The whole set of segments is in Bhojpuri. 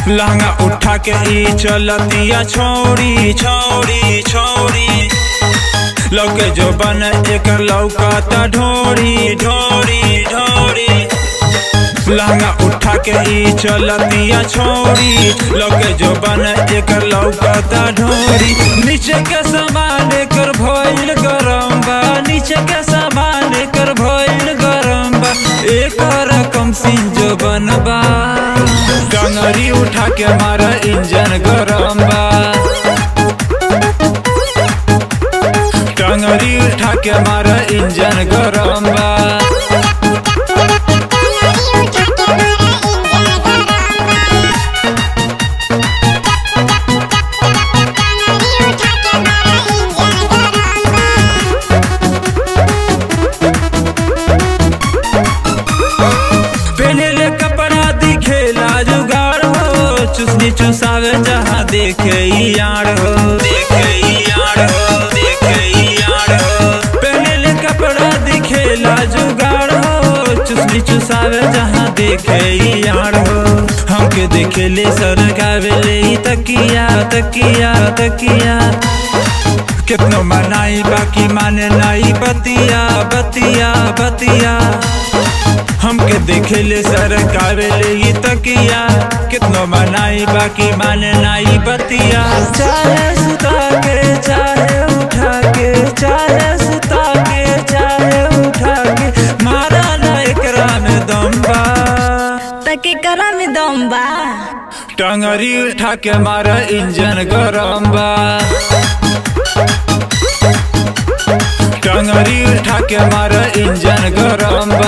लहंगा उठा के ई चलतिया छोड़ी छोड़ी छोड़ी लौके जो बन एक लौकता ढोरी ढोरी ढोरी लहंगा उठा के ई चलतिया छोड़ी लौके जो बन एक लौकता ढोरी नीचे के सामान कर भइल गरम बा नीचे के सामान कर भइल गरम बा एक रकम सिंह जो बनबा टंगरी उठा के मारा इंजन गरम बा टंगरी उठा के मारा इंजन गरम बा पहले कपड़ा दिखेला जुगाड़ हो चुसनी चुसावे जहाँ देखे यार हो देखे यार हो देखे यार हो पहले कपड़ा दिखेला जुगाड़ हो चुसनी चुसावे जहाँ देखे यार हो हमके देखे ले सरगावे ले तकिया तकिया तकिया कितनो मनाई बाकी माने नाई बतिया बतिया बतिया हमके देखे ले सरकार ले तकिया कितनो मनाई बाकी माने नाई बतिया चाहे सुता के चाहे उठा के चाहे सुता के चाहे उठा के मारा ना एकरा में दम बा तके करा में दम बा टंगरी उठा के मारा इंजन गरम बा टंगरी उठा के मारा इंजन गरम बा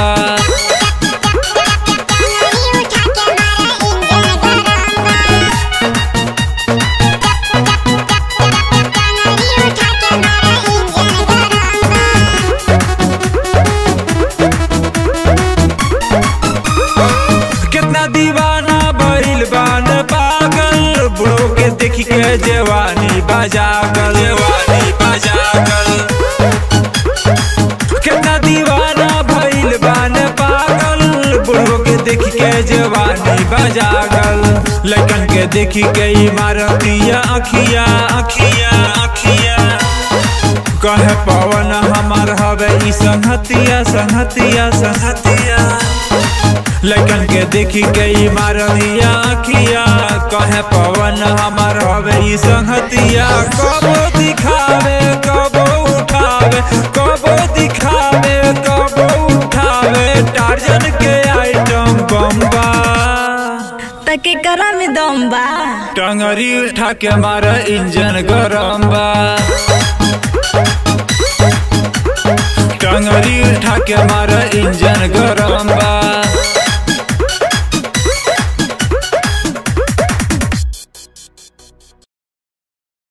कितना दीवाना भइल बान पागल बुढ़ो के देख के जवानी बजागल जवानी बजागल कितना दीवाना भइल बान पागल बुढ़ो के देख के जवानी बजागल लड़कन के देख के इमारतिया अखिया अखिया अखिया कहे पवन हमार हवे ई संहतिया संहतिया संहतिया लड़कन के देखी गई मारिया अखिया कहे पवन हमार हवे ई संहतिया कबो दिखावे कबो उठावे कबो दिखावे कबो उठावे टार्जन के आइटम बम्बा तके करा में दम बा टंगरी उठा के मारा इंजन गरम बा टंगरी उठा के मारा इंजन गरम बा।